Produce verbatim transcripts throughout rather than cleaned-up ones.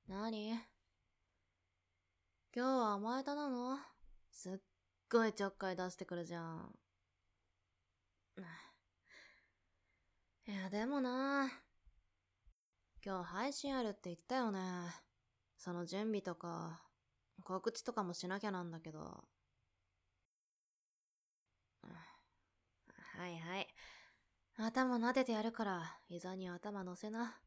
なに？今日は甘えたなの？すっごいちょっかい出してくるじゃん。いや、でもな。今日配信あるって言ったよね。その準備とか、告知とかもしなきゃなんだけど。はいはい。頭撫でてやるから、膝に頭乗せな。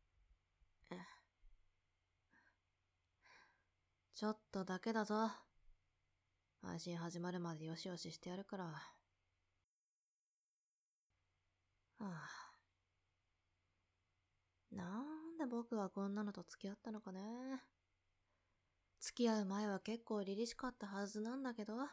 ちょっとだけだぞ。配信始まるまでよしよししてやるから。はあ、なんで僕はこんなのと付き合ったのかね。付き合う前は結構凛々しかったはずなんだけど。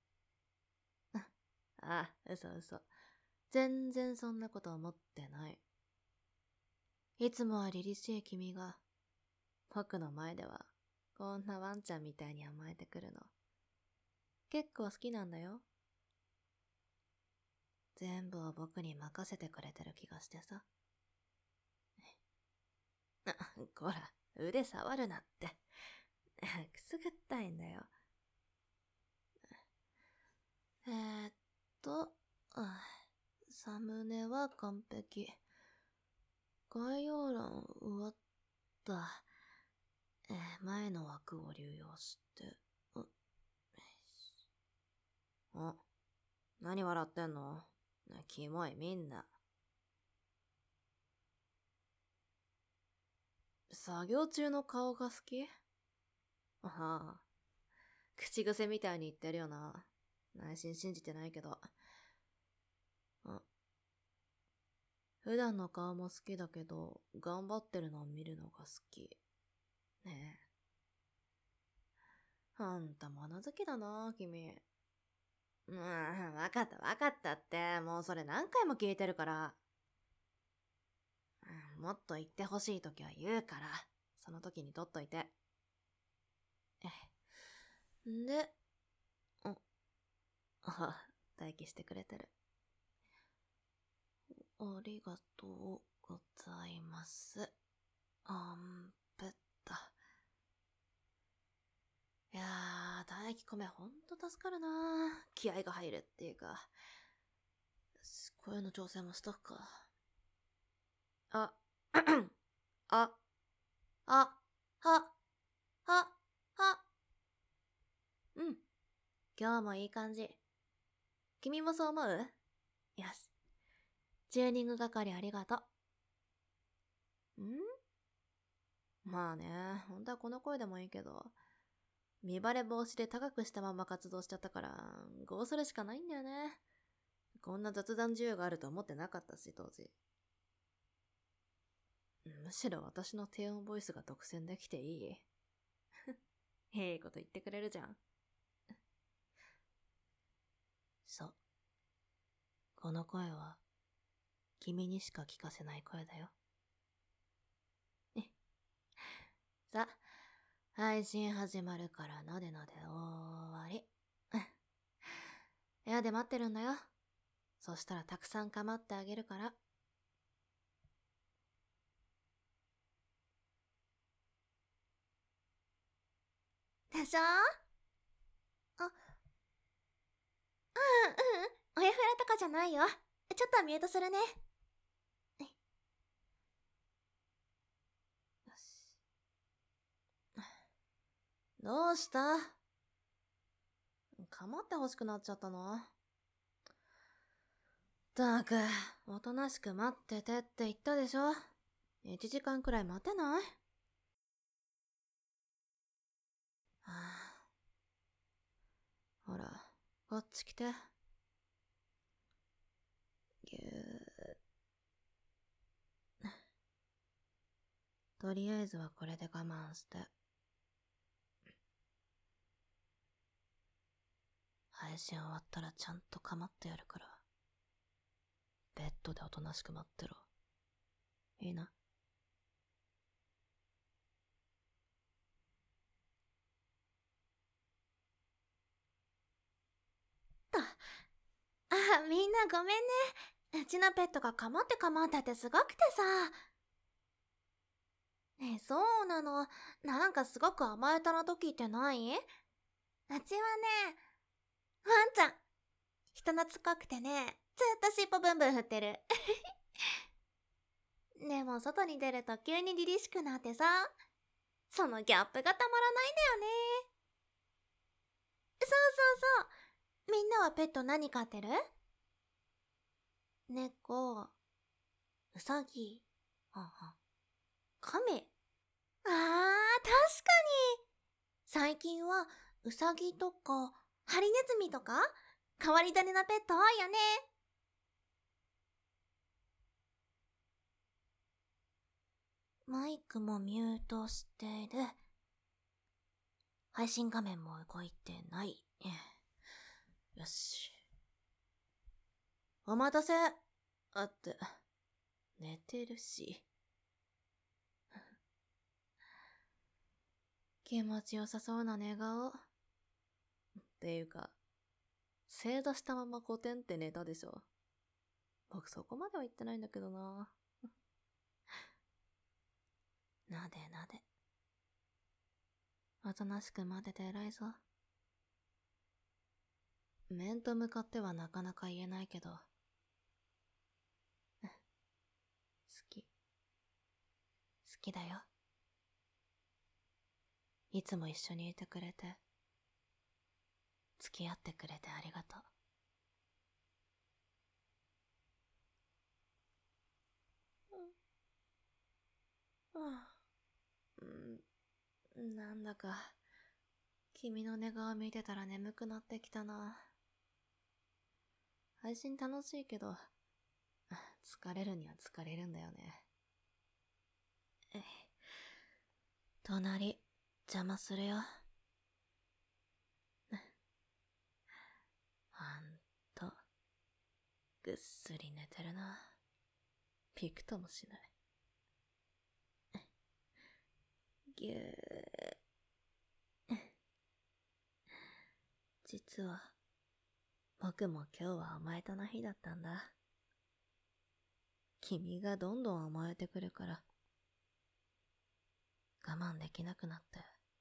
あ、嘘嘘。全然そんなこと思ってない。いつもは凛々しい君が、僕の前では、こんなワンちゃんみたいに甘えてくるの。結構好きなんだよ。全部を僕に任せてくれてる気がしてさ。あ、こら、腕触るなって。くすぐったいんだよ。えー、っと、サムネは完璧。概要欄終わった。えー、前の枠を流用して。あ、何笑ってんの？キモいみんな。作業中の顔が好き？ああ、口癖みたいに言ってるよな。内心信じてないけど。あ、普段の顔も好きだけど、頑張ってるのを見るのが好き。ねえ。あんた物好きだな、君。うん、わかったわかったって、もうそれ何回も聞いてるから。うん、もっと言ってほしいときは言うから、その時に取っといて。で、あ、あ、待機してくれてる。ありがとうございます。あんぺった。いやー、待機込めほんと助かるなー。気合が入るっていうか。声の調整もしとくか。あ、あ、あ、は、は、は。うん。今日もいい感じ。君もそう思う？よし。チューニング係ありがとう。ん？まあね、本当はこの声でもいいけど、見バレ防止で高くしたまま活動しちゃったから、こうするしかないんだよね。こんな雑談自由があると思ってなかったし、当時。むしろ私の低音ボイスが独占できていい？いいこと言ってくれるじゃん。そう。この声は、君にしか聞かせない声だよ。さ、配信始まるからなでなで終わり。部屋で待ってるんだよ。そしたらたくさん構ってあげるから。でしょ？あ、うんうん。親フラとかじゃないよ。ちょっとミュートするね。よし。どうした？構ってほしくなっちゃったの？ったく、おとなしく待っててって言ったでしょ。一時間くらい待てない？はあ、ほら、こっち来て。ぎゅー。とりあえずはこれで我慢して。配信終わったらちゃんと構ってやるから。ベッドでおとなしく待ってろ。いいな。と。あ、みんなごめんね。うちのペットが構って構ってってすごくてさ。 え、そうなの。なんかすごく甘えたな時ってない？うちはね、ワンちゃん。人懐っこくてね、ずっと尻尾ブンブン振ってる。でも外に出ると急に凛々しくなってさ、そのギャップがたまらないんだよね。そうそうそう。みんなはペット何飼ってる？猫、うさぎ、はんはん、カメ。あー、確かに。最近はうさぎとかハリネズミとか変わり種なペット多いよね。マイクもミュートしてる。配信画面も動いてない。よし。お待たせ。あって、寝てるし。気持ちよさそうな寝顔。っていうか、正座したままコテンって寝たでしょ。僕そこまでは言ってないんだけどな。なでなで。おとなしく待てて偉いぞ。面と向かってはなかなか言えないけど。好き。好きだよ。いつも一緒にいてくれて、付き合ってくれてありがとう。うん、なんだか、君の寝顔見てたら眠くなってきたな。配信楽しいけど、疲れるには疲れるんだよね。えい。隣、邪魔するよ。ほんと、ぐっすり寝てるな。びくともしない。ぎゅー。実は、僕も今日は甘えたな日だったんだ。君がどんどん甘えてくるから、我慢できなくなって、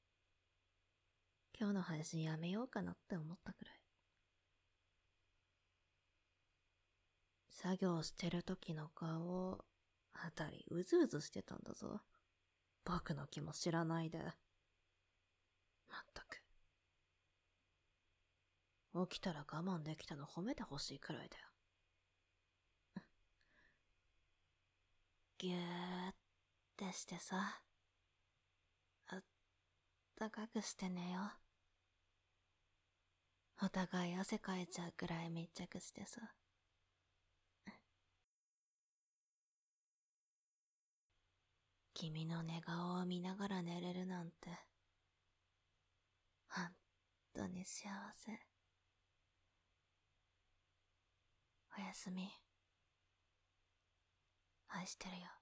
今日の配信やめようかなって思ったくらい。作業してる時の顔、あたりうずうずしてたんだぞ。僕の気も知らないで。まったく。起きたら我慢できたの褒めてほしいくらいだよ。ぎゅーってしてさ、あったかくして寝よう。お互い汗かいちゃうくらい密着してさ。君の寝顔を見ながら寝れるなんて、ほんとに幸せ。おやすみ。愛してるよ。